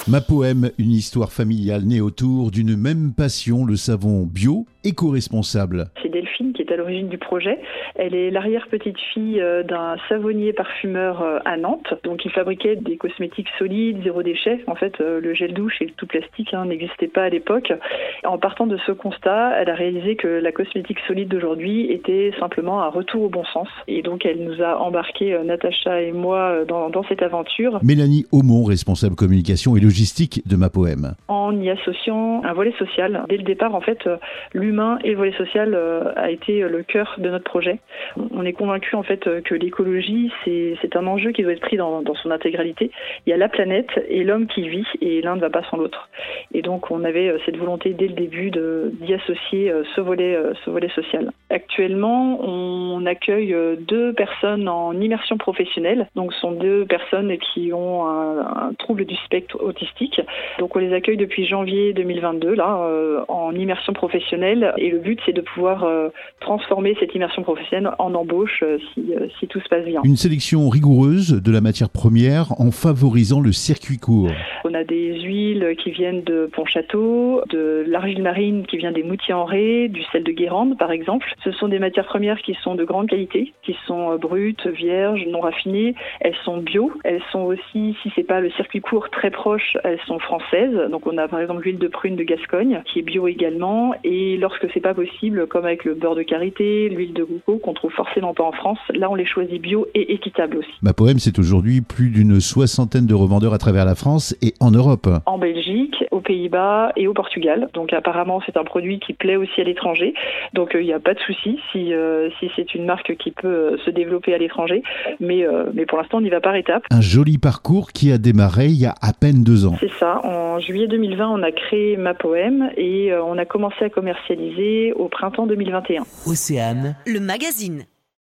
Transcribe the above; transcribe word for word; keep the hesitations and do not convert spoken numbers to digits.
Ma Poème, une histoire familiale née autour d'une même passion, le savon bio, éco-responsable. C'est Delphine qui est à l'origine du projet. Elle est l'arrière-petite-fille d'un savonnier parfumeur à Nantes. Donc il fabriquait des cosmétiques solides, zéro déchet. En fait, le gel douche et le tout plastique hein, n'existaient pas à l'époque. En partant de ce constat, elle a réalisé que la cosmétique solide d'aujourd'hui était simplement un retour au bon sens. Et donc elle nous a embarqué, Natacha et moi, dans, dans cette aventure. Mélanie Aumont, responsable communication et logistique de Ma Poème. En y associant un volet social. Dès le départ, en fait, l'humain et le volet social a été le cœur de notre projet. On est convaincu en fait que l'écologie, c'est, c'est un enjeu qui doit être pris dans, dans son intégralité. Il y a la planète et l'homme qui vit, et l'un ne va pas sans l'autre. Et donc on avait cette volonté dès le début de, d'y associer ce volet, ce volet social. Actuellement, on accueille deux personnes en immersion professionnelle. Donc ce sont deux personnes qui ont un, un trouble du spectre autistique. Donc on les accueille depuis janvier deux mille vingt-deux là euh, en immersion professionnelle, et le but c'est de pouvoir euh, transformer cette immersion professionnelle en embauche euh, si, euh, si tout se passe bien. Une sélection rigoureuse de la matière première en favorisant le circuit court. On a des huiles qui viennent de Pontchâteau, de l'argile marine qui vient des Moutiers-en-Ré, du sel de Guérande par exemple. Ce sont des matières premières qui sont de grande qualité, qui sont euh, brutes, vierges, non raffinées. Elles sont bio. Elles sont aussi, si c'est pas le circuit court très proche, elles sont françaises. Donc on a par exemple l'huile de prune de Gascogne qui est bio également, et lorsque c'est pas possible, comme avec le beurre de karité, l'huile de coco qu'on trouve forcément pas en France, là on les choisit bio et équitable aussi. Ma Poème, c'est aujourd'hui plus d'une soixantaine de revendeurs à travers la France et en Europe. En Belgique, aux Pays-Bas et au Portugal. Donc apparemment c'est un produit qui plaît aussi à l'étranger. Donc il euh, n'y a pas de souci si, euh, si c'est une marque qui peut euh, se développer à l'étranger. Mais, euh, mais pour l'instant on y va par étapes. Un joli parcours qui a démarré il y a à peine deux ans. C'est ça. En juillet deux mille vingt, on a créé Ma Poème et euh, on a commencé à commercialiser au printemps deux mille vingt et un. Océane, le magazine.